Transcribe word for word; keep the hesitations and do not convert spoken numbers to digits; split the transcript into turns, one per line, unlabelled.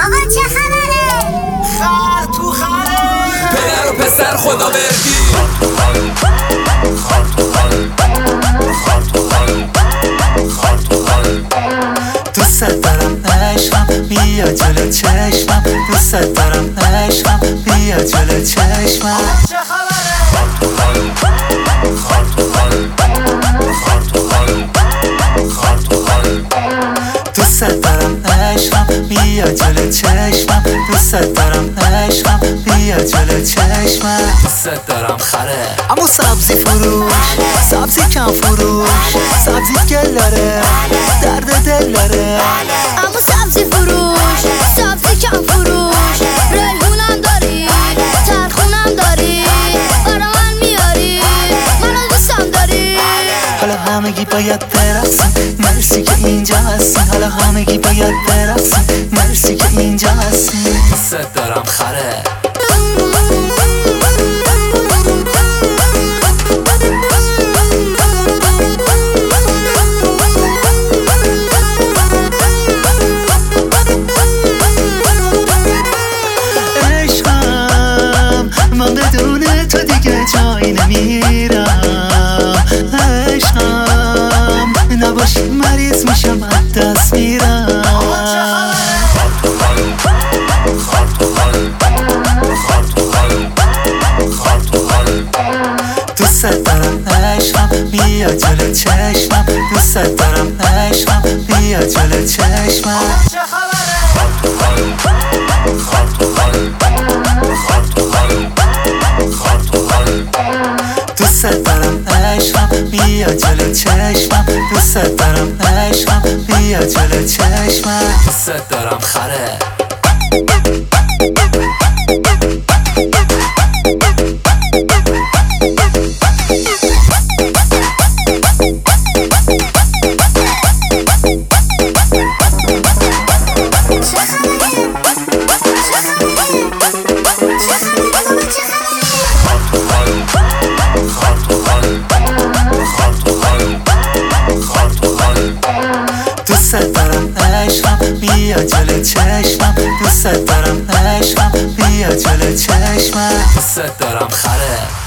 آقا چه خبره؟
خر تو خره.
پدر و پسر خدا بردی.
خر تو خره. خر تو خره. خر تو خره.
دوست دارم عشقم بیا جلو چشمم، دوست دارم عشقم بیا جلو چشمم.
چه خبره؟ خر تو خره. خر تو خره. خر تو خره. خر تو خره.
دوست دارم عشقم بیا جلو چشمم، دوست دارم عشقم بیا جلو چشمم.
دوست دارم خره.
اما سبزی فروش، سبزی کم فروش، سبزی گل داره، درد دل داره.
اما سبزی فروش، سبزی کم فروش، ریحونم داری، ترخونم داری، برا من میاری، منو دوستم داری.
حالا همگی باید برقصیم، مرسی که اینجا هستیم. حالا همگی باید برقصیم، مرسی که اینجا هستیم.
دوست دارم خره.
عشقم من بدون تو دیگه جایی نمیرم. عشقم نباشی مریض میشم از دست میرم. دوست دارم عشقم بیا جلو چشمم، دوست دارم عشقم بیا جلو چشمم.
چه خبره؟ خر تو خره. خر تو خره. خر تو خره. خر تو خره.
دوست دارم عشقم بیا جلو چشمم، دوست دارم عشقم بیا جلو چشمم.
دوست دارم خره.
دوست دارم عشقم بیا جلو چشمم، دوست دارم عشقم بیا جلو چشمم.
دوست دارم خره.